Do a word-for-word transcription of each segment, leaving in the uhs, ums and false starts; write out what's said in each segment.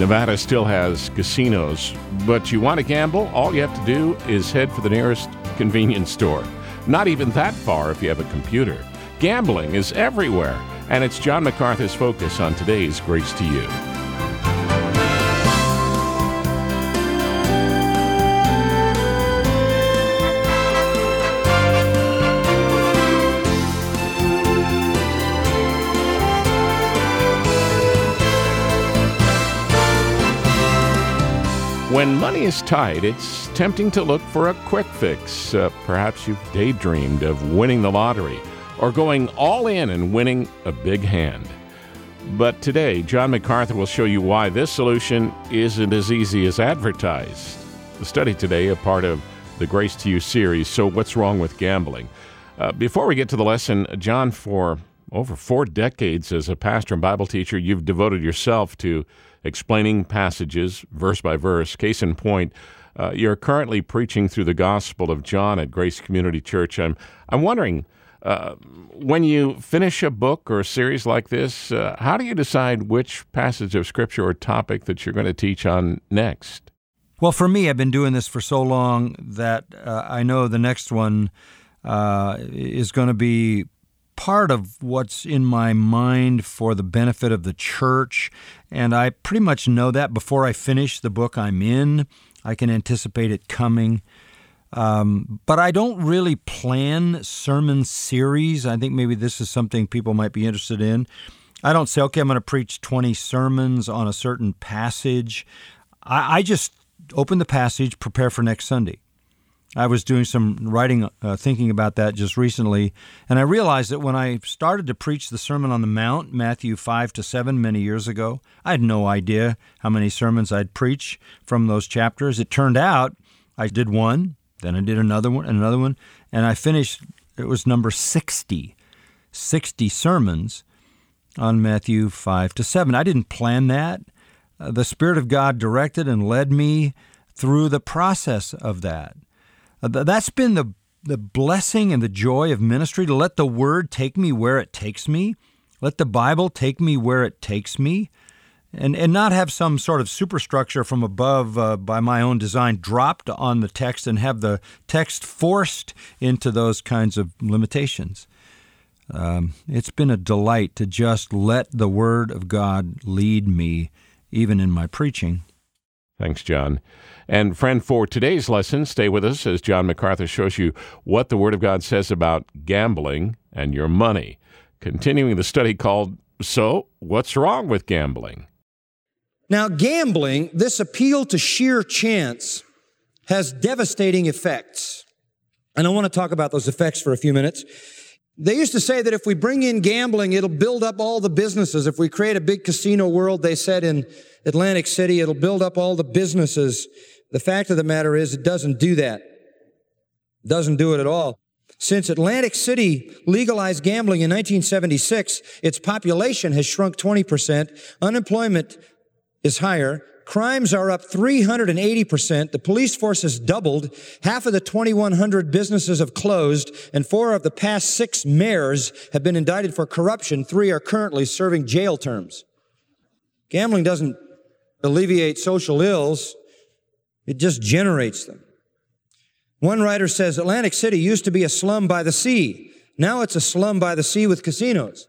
Nevada still has casinos, but you want to gamble? All you have to do is head for the nearest convenience store. Not even that far if you have a computer. Gambling is everywhere, and it's John MacArthur's focus on today's Grace to You. When money is tight, it's tempting to look for a quick fix. Uh, perhaps you've daydreamed of winning the lottery or going all in and winning a big hand. But today, John MacArthur will show you why this solution isn't as easy as advertised. The study today, a part of the Grace to You series, So What's Wrong with Gambling? Uh, before we get to the lesson, John, for over four decades as a pastor and Bible teacher, you've devoted yourself to explaining passages verse by verse. Case in point, uh, you're currently preaching through the Gospel of John at Grace Community Church. I'm I'm wondering, uh, when you finish a book or a series like this, uh, how do you decide which passage of Scripture or topic that you're going to teach on next? Well, for me, I've been doing this for so long that uh, I know the next one uh, is going to be part of what's in my mind for the benefit of the church, and I pretty much know that before I finish the book I'm in. I can anticipate it coming. Um, but I don't really plan sermon series. I think maybe this is something people might be interested in. I don't say, okay, I'm going to preach twenty sermons on a certain passage. I, I just open the passage, prepare for next Sunday. I was doing some writing, uh, thinking about that just recently, and I realized that when I started to preach the Sermon on the Mount, Matthew five to seven, many years ago, I had no idea how many sermons I'd preach from those chapters. It turned out I did one, then I did another one, and another one, and I finished, it was number sixty, sixty sermons on Matthew five to seven. I didn't plan that. Uh, the Spirit of God directed and led me through the process of that. That's been the the blessing and the joy of ministry, to let the Word take me where it takes me, let the Bible take me where it takes me, and, and not have some sort of superstructure from above uh, by my own design dropped on the text and have the text forced into those kinds of limitations. Um, it's been a delight to just let the Word of God lead me, even in my preaching. Thanks, John. And friend, for today's lesson, stay with us as John MacArthur shows you what the Word of God says about gambling and your money. Continuing the study called, So What's Wrong with Gambling? Now, gambling, this appeal to sheer chance, has devastating effects. And I want to talk about those effects for a few minutes. They used to say that if we bring in gambling, it'll build up all the businesses. If we create a big casino world, they said in Atlantic City, it'll build up all the businesses. The fact of the matter is it doesn't do that. It doesn't do it at all. Since Atlantic City legalized gambling in nineteen seventy-six, its population has shrunk twenty percent. Unemployment is higher. Crimes are up three hundred eighty percent. The police force has doubled. Half of the twenty-one hundred businesses have closed, and four of the past six mayors have been indicted for corruption. Three are currently serving jail terms. Gambling doesn't alleviate social ills. It just generates them. One writer says, Atlantic City used to be a slum by the sea. Now it's a slum by the sea with casinos.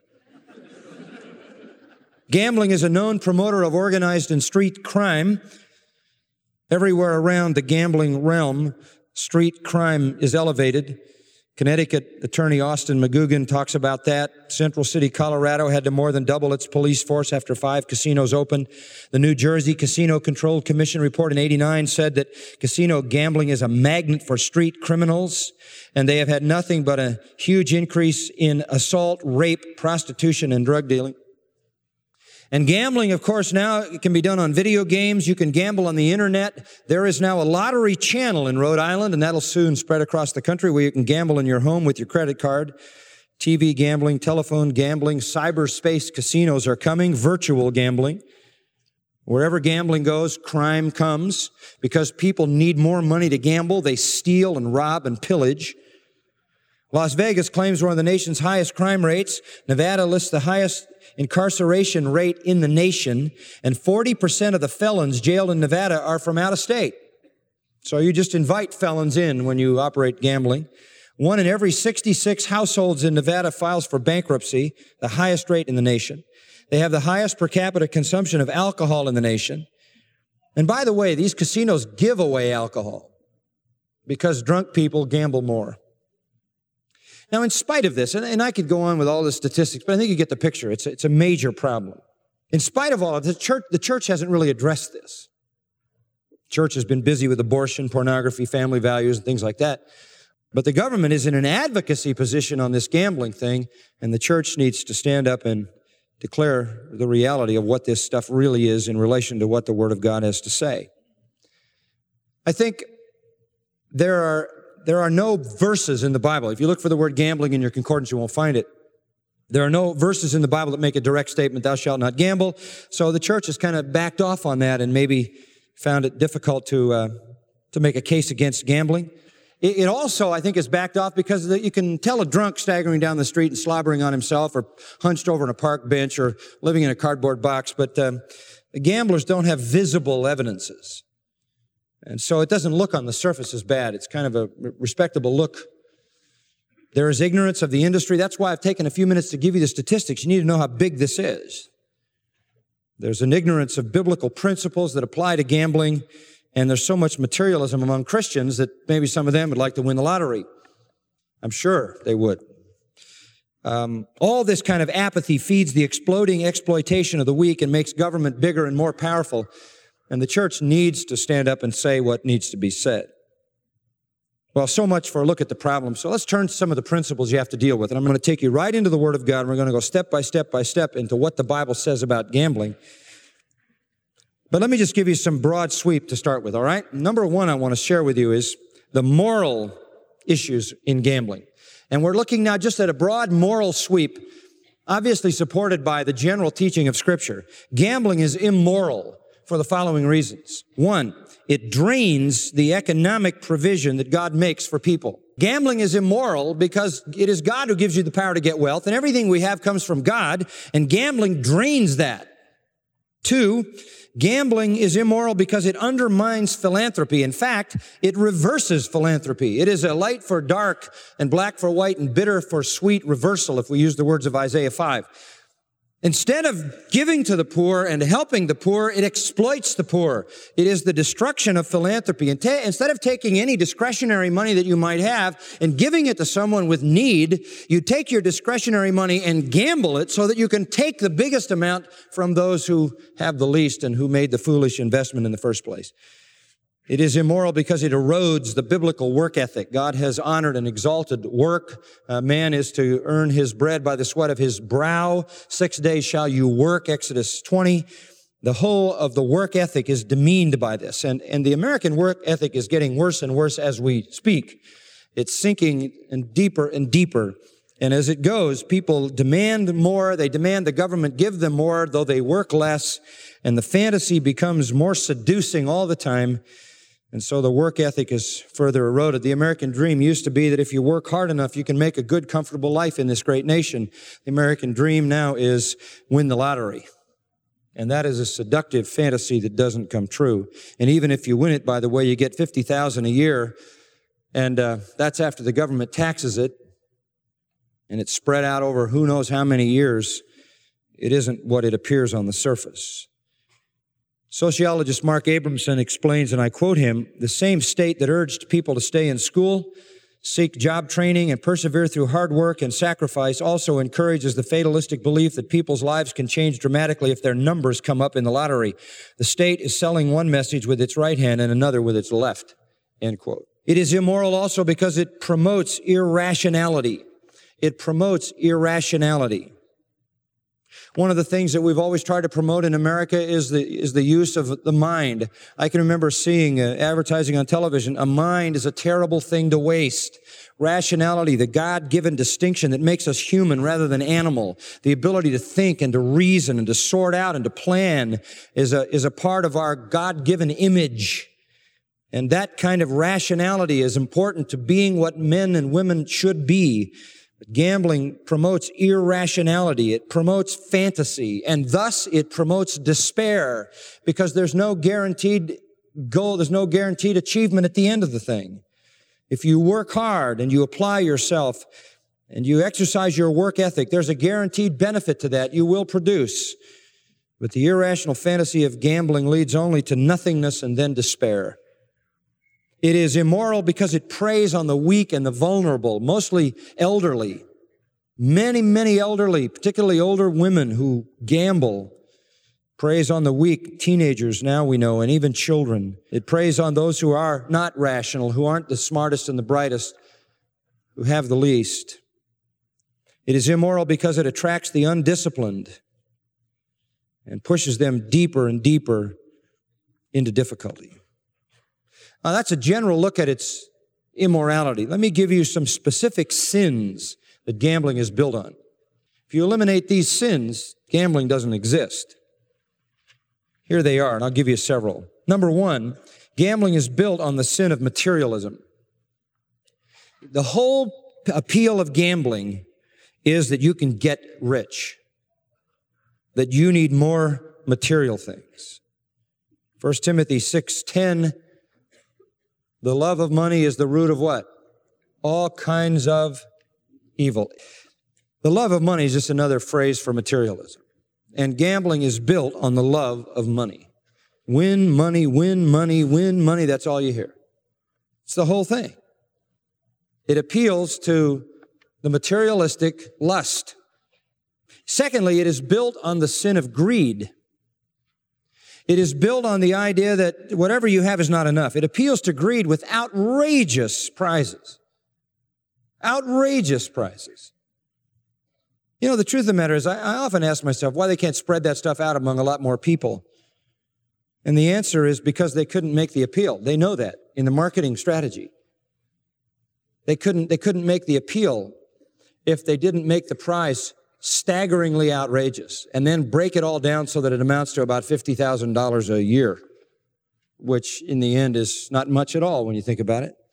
Gambling is a known promoter of organized and street crime. Everywhere around the gambling realm, street crime is elevated. Connecticut Attorney Austin McGugan talks about that. Central City, Colorado had to more than double its police force after five casinos opened. The New Jersey Casino Control Commission report in eighty-nine said that casino gambling is a magnet for street criminals, and they have had nothing but a huge increase in assault, rape, prostitution, and drug dealing. And gambling, of course, now it can be done on video games. You can gamble on the internet. There is now a lottery channel in Rhode Island, and that'll soon spread across the country, where you can gamble in your home with your credit card. T V gambling, telephone gambling, cyberspace casinos are coming, virtual gambling. Wherever gambling goes, crime comes. Because people need more money to gamble, they steal and rob and pillage. Las Vegas claims one of the nation's highest crime rates. Nevada lists the highest incarceration rate in the nation, and forty percent of the felons jailed in Nevada are from out of state. So you just invite felons in when you operate gambling. One in every sixty-six households in Nevada files for bankruptcy, the highest rate in the nation. They have the highest per capita consumption of alcohol in the nation. And by the way, these casinos give away alcohol because drunk people gamble more. Now, in spite of this, and, and I could go on with all the statistics, but I think you get the picture. It's a, it's a major problem. In spite of all of this, the church, the church hasn't really addressed this. The church has been busy with abortion, pornography, family values, and things like that. But the government is in an advocacy position on this gambling thing, and the church needs to stand up and declare the reality of what this stuff really is in relation to what the Word of God has to say. I think there are There are no verses in the Bible. If you look for the word gambling in your concordance, you won't find it. There are no verses in the Bible that make a direct statement, thou shalt not gamble. So the church has kind of backed off on that and maybe found it difficult to uh, to make a case against gambling. It, it also, I think, is backed off because you can tell a drunk staggering down the street and slobbering on himself or hunched over on a park bench or living in a cardboard box. But um, the gamblers don't have visible evidences. And so it doesn't look on the surface as bad. It's kind of a respectable look. There is ignorance of the industry. That's why I've taken a few minutes to give you the statistics. You need to know how big this is. There's an ignorance of biblical principles that apply to gambling, and there's so much materialism among Christians that maybe some of them would like to win the lottery. I'm sure they would. Um, all this kind of apathy feeds the exploding exploitation of the weak and makes government bigger and more powerful. And the church needs to stand up and say what needs to be said. Well, so much for a look at the problem. So let's turn to some of the principles you have to deal with. And I'm going to take you right into the Word of God. And we're going to go step by step by step into what the Bible says about gambling. But let me just give you some broad sweep to start with, all right? Number one I want to share with you is the moral issues in gambling. And we're looking now just at a broad moral sweep, obviously supported by the general teaching of Scripture. Gambling is immoral for the following reasons. One, it drains the economic provision that God makes for people. Gambling is immoral because it is God who gives you the power to get wealth, and everything we have comes from God, and gambling drains that. Two, gambling is immoral because it undermines philanthropy. In fact, it reverses philanthropy. It is a light for dark and black for white and bitter for sweet reversal, if we use the words of Isaiah five. Instead of giving to the poor and helping the poor, it exploits the poor. It is the destruction of philanthropy. And ta- instead of taking any discretionary money that you might have and giving it to someone with need, you take your discretionary money and gamble it so that you can take the biggest amount from those who have the least and who made the foolish investment in the first place. It is immoral because it erodes the biblical work ethic. God has honored and exalted work. Uh, man is to earn his bread by the sweat of his brow. Six days shall you work, Exodus twenty. The whole of the work ethic is demeaned by this. And, and the American work ethic is getting worse and worse as we speak. It's sinking and deeper and deeper. And as it goes, people demand more. They demand the government give them more, though they work less. And the fantasy becomes more seducing all the time. And so the work ethic is further eroded. The American dream used to be that if you work hard enough, you can make a good, comfortable life in this great nation. The American dream now is win the lottery. And that is a seductive fantasy that doesn't come true. And even if you win it, by the way, you get fifty thousand dollars a year, and uh, that's after the government taxes it, and it's spread out over who knows how many years. It isn't what it appears on the surface. Sociologist Mark Abramson explains, and I quote him, "The same state that urged people to stay in school, seek job training, and persevere through hard work and sacrifice also encourages the fatalistic belief that people's lives can change dramatically if their numbers come up in the lottery. The state is selling one message with its right hand and another with its left," end quote. It is immoral also because it promotes irrationality. It promotes irrationality. One of the things that we've always tried to promote in America is the is the use of the mind. I can remember seeing uh, advertising on television. A mind is a terrible thing to waste. Rationality, the God-given distinction that makes us human rather than animal, the ability to think and to reason and to sort out and to plan is a is a part of our God-given image. And that kind of rationality is important to being what men and women should be. But gambling promotes irrationality. It promotes fantasy. And thus it promotes despair because there's no guaranteed goal. There's no guaranteed achievement at the end of the thing. If you work hard and you apply yourself and you exercise your work ethic, there's a guaranteed benefit to that. You will produce. But the irrational fantasy of gambling leads only to nothingness and then despair. It is immoral because it preys on the weak and the vulnerable, mostly elderly. Many, many elderly, particularly older women who gamble, preys on the weak, teenagers now we know, and even children. It preys on those who are not rational, who aren't the smartest and the brightest, who have the least. It is immoral because it attracts the undisciplined and pushes them deeper and deeper into difficulty. Now, that's a general look at its immorality. Let me give you some specific sins that gambling is built on. If you eliminate these sins, gambling doesn't exist. Here they are, and I'll give you several. Number one, gambling is built on the sin of materialism. The whole appeal of gambling is that you can get rich, that you need more material things. First Timothy six ten, the love of money is the root of what? All kinds of evil. The love of money is just another phrase for materialism. And gambling is built on the love of money. Win money, win money, win money, that's all you hear. It's the whole thing. It appeals to the materialistic lust. Secondly, it is built on the sin of greed. It is built on the idea that whatever you have is not enough. It appeals to greed with outrageous prizes. Outrageous prizes. You know, the truth of the matter is, I, I often ask myself why they can't spread that stuff out among a lot more people. And the answer is because they couldn't make the appeal. They know that in the marketing strategy. They couldn't, they couldn't make the appeal if they didn't make the prize staggeringly outrageous and then break it all down so that it amounts to about fifty thousand dollars a year, which in the end is not much at all when you think about it.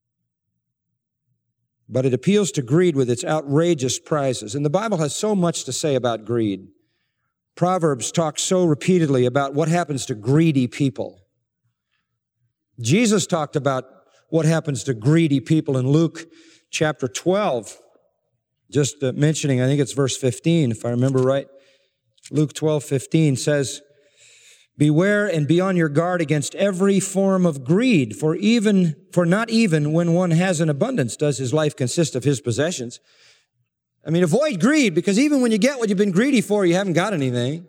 But it appeals to greed with its outrageous prizes. And the Bible has so much to say about greed. Proverbs talks so repeatedly about what happens to greedy people. Jesus talked about what happens to greedy people in Luke chapter twelve. Just uh, mentioning, I think it's verse fifteen, if I remember right. Luke twelve fifteen says, beware and be on your guard against every form of greed, for even, for not even when one has an abundance does his life consist of his possessions. I mean, avoid greed, because even when you get what you've been greedy for, you haven't got anything.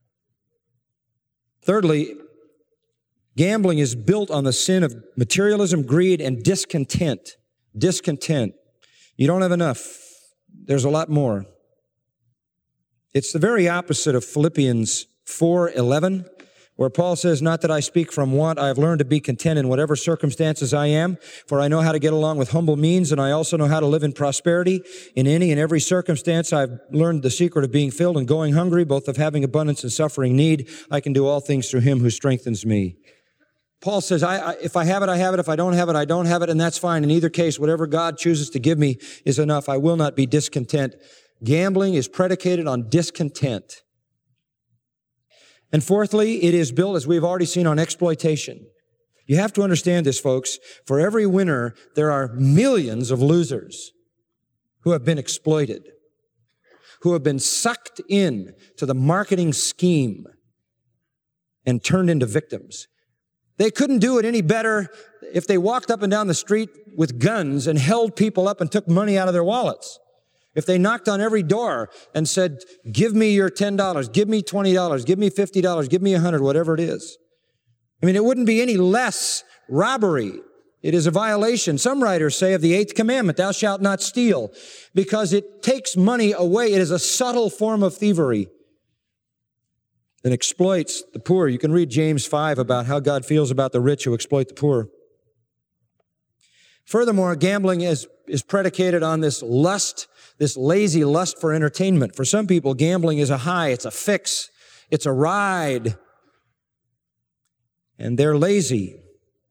Thirdly, gambling is built on the sin of materialism, greed, and discontent. Discontent. You don't have enough. There's a lot more. It's the very opposite of Philippians four eleven, where Paul says, not that I speak from want, I have learned to be content in whatever circumstances I am, for I know how to get along with humble means, and I also know how to live in prosperity. In any and every circumstance, I've learned the secret of being filled and going hungry, both of having abundance and suffering need. I can do all things through him who strengthens me. Paul says, I, I, if I have it, I have it. If I don't have it, I don't have it, and that's fine. In either case, whatever God chooses to give me is enough. I will not be discontent. Gambling is predicated on discontent. And fourthly, it is built, as we've already seen, on exploitation. You have to understand this, folks. For every winner, there are millions of losers who have been exploited, who have been sucked in to the marketing scheme and turned into victims. They couldn't do it any better if they walked up and down the street with guns and held people up and took money out of their wallets. If they knocked on every door and said, give me your ten dollars, give me twenty dollars, give me fifty dollars, give me one hundred dollars, whatever it is. I mean, it wouldn't be any less robbery. It is a violation. Some writers say of the eighth commandment, thou shalt not steal, because it takes money away. It is a subtle form of thievery and exploits the poor. You can read James five about how God feels about the rich who exploit the poor. Furthermore, gambling is, is predicated on this lust, this lazy lust for entertainment. For some people, gambling is a high, it's a fix, it's a ride. And they're lazy.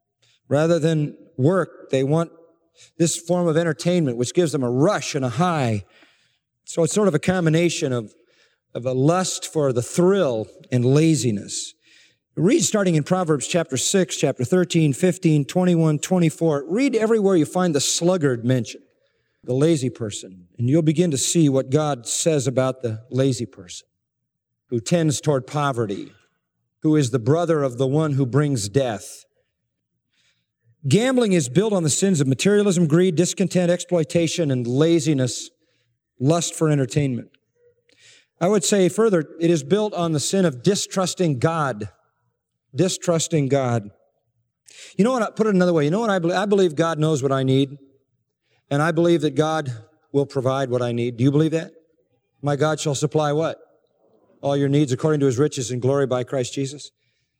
Rather than work, they want this form of entertainment, which gives them a rush and a high. So it's sort of a combination of, of a lust for the thrill and laziness. Read starting in Proverbs chapter six, chapter thirteen, fifteen, twenty-one, twenty-four. Read everywhere you find the sluggard mentioned, the lazy person, and you'll begin to see what God says about the lazy person who tends toward poverty, who is the brother of the one who brings death. Gambling is built on the sins of materialism, greed, discontent, exploitation, and laziness, lust for entertainment. I would say further, it is built on the sin of distrusting God. Distrusting God. You know what, put it another way, you know what I believe? I believe God knows what I need, and I believe that God will provide what I need. Do you believe that? My God shall supply what? All your needs according to His riches and glory by Christ Jesus.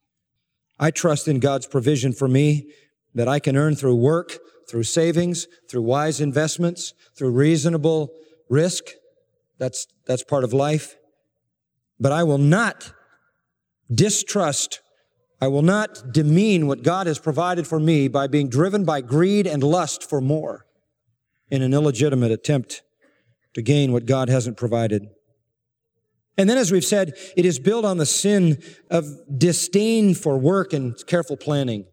I trust in God's provision for me that I can earn through work, through savings, through wise investments, through reasonable risk. That's, that's part of life. But I will not distrust, I will not demean what God has provided for me by being driven by greed and lust for more in an illegitimate attempt to gain what God hasn't provided. And then, as we've said, it is built on the sin of disdain for work and careful planning.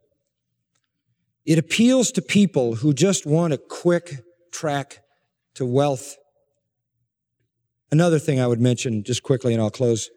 It appeals to people who just want a quick track to wealth. Another thing I would mention just quickly, and I'll close.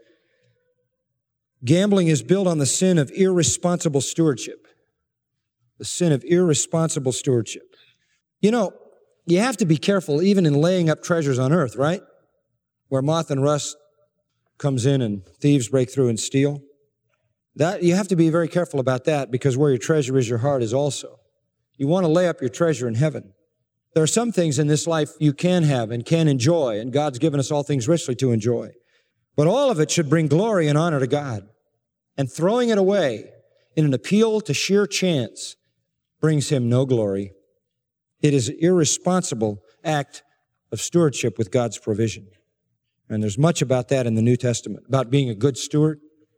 Gambling is built on the sin of irresponsible stewardship. The sin of irresponsible stewardship. You know, you have to be careful even in laying up treasures on earth, right? Where moth and rust comes in and thieves break through and steal. That, you have to be very careful about that, because where your treasure is, your heart is also. You want to lay up your treasure in heaven. There are some things in this life you can have and can enjoy, and God's given us all things richly to enjoy. But all of it should bring glory and honor to God. And throwing it away in an appeal to sheer chance brings Him no glory. It is an irresponsible act of stewardship with God's provision. And there's much about that in the New Testament, about being a good steward.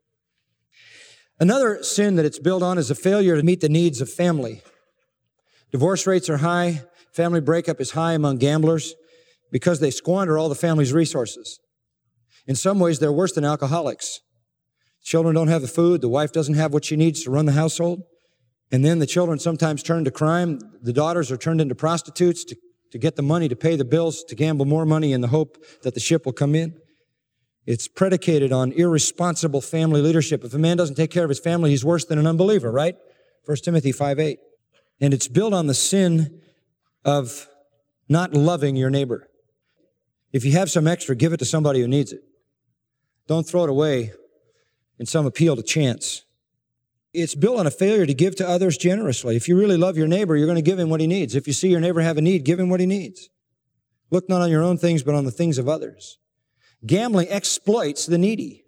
Another sin that it's built on is a failure to meet the needs of family. Divorce rates are high. Family breakup is high among gamblers because they squander all the family's resources. In some ways, they're worse than alcoholics. Children don't have the food. The wife doesn't have what she needs to run the household. And then the children sometimes turn to crime. The daughters are turned into prostitutes to, to get the money to pay the bills, to gamble more money in the hope that the ship will come in. It's predicated on irresponsible family leadership. If a man doesn't take care of his family, he's worse than an unbeliever, right? First Timothy five eight. And it's built on the sin of not loving your neighbor. If you have some extra, give it to somebody who needs it. Don't throw it away in some appeal to chance. It's built on a failure to give to others generously. If you really love your neighbor, you're going to give him what he needs. If you see your neighbor have a need, give him what he needs. Look not on your own things, but on the things of others. Gambling exploits the needy.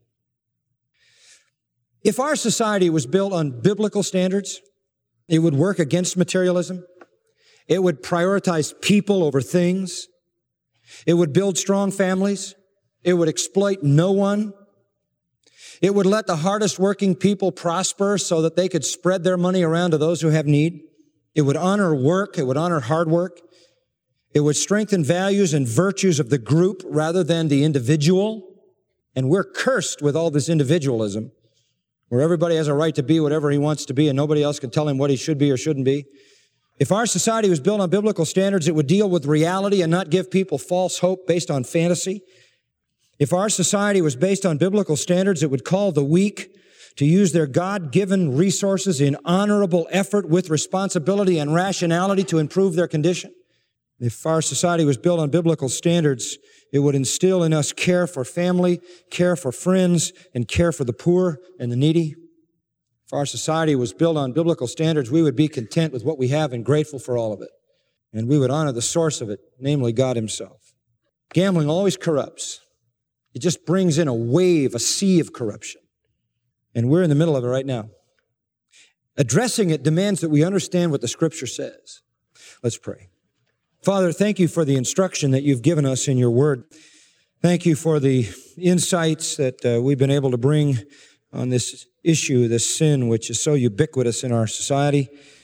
If our society was built on biblical standards, it would work against materialism. It would prioritize people over things. It would build strong families. It would exploit no one. It would let the hardest working people prosper so that they could spread their money around to those who have need. It would honor work. It would honor hard work. It would strengthen values and virtues of the group rather than the individual. And we're cursed with all this individualism, where everybody has a right to be whatever he wants to be and nobody else can tell him what he should be or shouldn't be. If our society was built on biblical standards, it would deal with reality and not give people false hope based on fantasy. If our society was based on biblical standards, it would call the weak to use their God-given resources in honorable effort with responsibility and rationality to improve their condition. If our society was built on biblical standards, it would instill in us care for family, care for friends, and care for the poor and the needy. If our society was built on biblical standards, we would be content with what we have and grateful for all of it. And we would honor the source of it, namely God Himself. Gambling always corrupts. It just brings in a wave, a sea of corruption. And we're in the middle of it right now. Addressing it demands that we understand what the Scripture says. Let's pray. Father, thank you for the instruction that you've given us in your word. Thank you for the insights that uh, we've been able to bring on this issue, this sin, which is so ubiquitous in our society.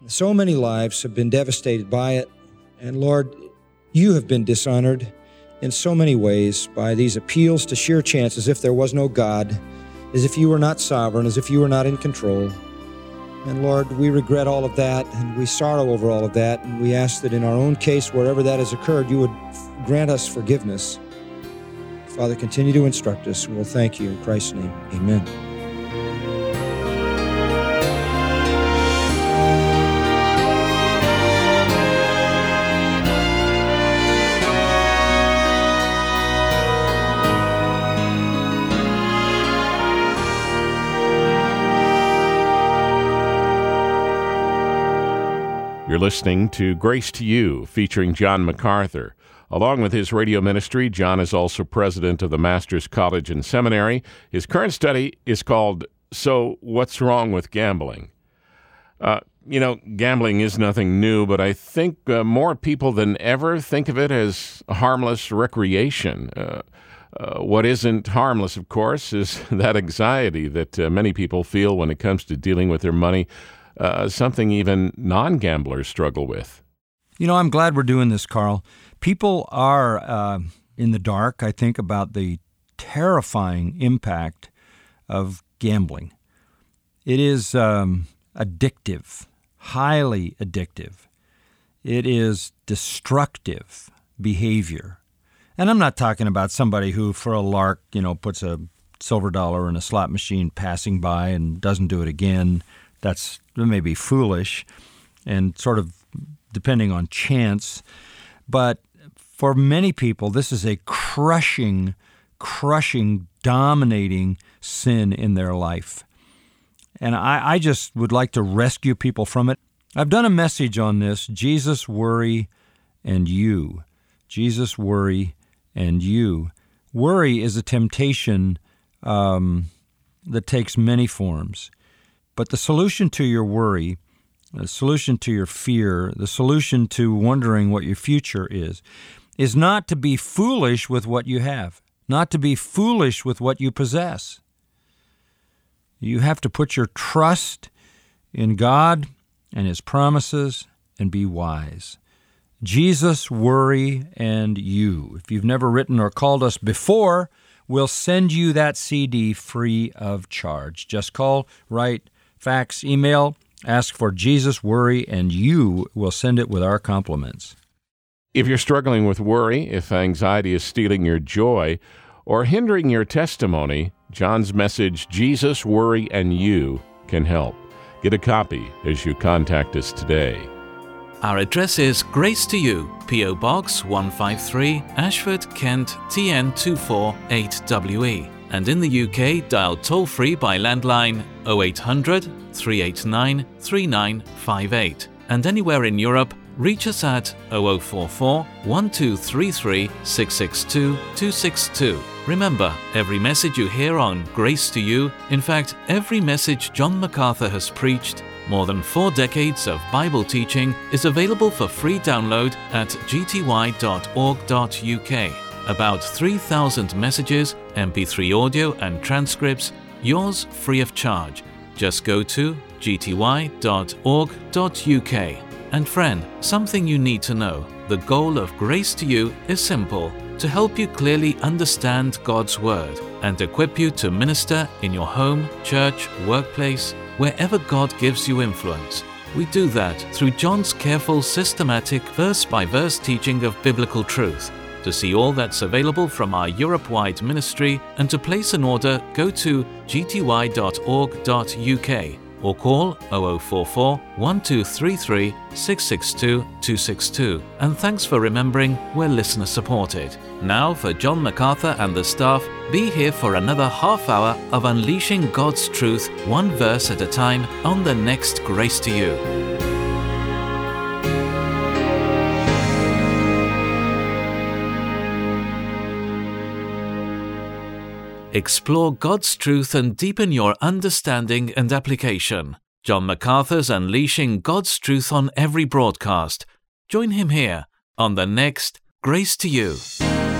So many lives have been devastated by it. And Lord, you have been dishonored in so many ways by these appeals to sheer chance, as if there was no God, as if you were not sovereign, as if you were not in control. And Lord, we regret all of that, and we sorrow over all of that, and we ask that in our own case, wherever that has occurred, you would grant us forgiveness. Father, continue to instruct us, and we'll thank you in Christ's name. Amen. You're listening to Grace to You, featuring John MacArthur. Along with his radio ministry, John is also president of the Master's College and Seminary. His current study is called So What's Wrong with Gambling? Uh, you know, gambling is nothing new, but I think uh, more people than ever think of it as a harmless recreation. Uh, uh, what isn't harmless, of course, is that anxiety that uh, many people feel when it comes to dealing with their money. Uh, something even non-gamblers struggle with. You know, I'm glad we're doing this, Carl. People are uh, in the dark, I think, about the terrifying impact of gambling. It is um, addictive, highly addictive. It is destructive behavior. And I'm not talking about somebody who, for a lark, you know, puts a silver dollar in a slot machine passing by and doesn't do it again. That's maybe foolish and sort of depending on chance. But for many people, this is a crushing, crushing, dominating sin in their life. And I, I just would like to rescue people from it. I've done a message on this, Jesus, Worry, and You. Jesus, Worry, and You. Worry is a temptation um, that takes many forms. But the solution to your worry, the solution to your fear, the solution to wondering what your future is, is not to be foolish with what you have, not to be foolish with what you possess. You have to put your trust in God and His promises and be wise. Jesus, Worry, and You. If you've never written or called us before, we'll send you that C D free of charge. Just call, write, fax, email, ask for Jesus, Worry, and You will send it with our compliments. If you're struggling with worry, if anxiety is stealing your joy or hindering your testimony, John's message, Jesus, Worry, and You, can help. Get a copy as you contact us today. Our address is Grace to You, P O Box one five three, Ashford, Kent, T N two four eight W E. And in the U K, dial toll-free by landline oh eight hundred, three eight nine, three nine five eight. And anywhere in Europe, reach us at oh oh four four, one two three three, six six two, two six two. Remember, every message you hear on Grace to You, in fact, every message John MacArthur has preached, more than four decades of Bible teaching, is available for free download at g t y dot org dot u k. About three thousand messages, M P three audio and transcripts, yours free of charge. Just go to g t y dot org dot u k. And friend, something you need to know. The goal of Grace to You is simple, to help you clearly understand God's Word and equip you to minister in your home, church, workplace, wherever God gives you influence. We do that through John's careful, systematic, verse-by-verse teaching of biblical truth. To see all that's available from our Europe-wide ministry and to place an order, go to g t y dot org dot u k or call oh oh four four, one two three three, six six two, two six two. And thanks for remembering we're listener supported. Now for John MacArthur and the staff, be here for another half hour of unleashing God's truth one verse at a time on the next Grace to You. Explore God's truth and deepen your understanding and application. John MacArthur's Unleashing God's Truth on every broadcast. Join him here on the next Grace to You.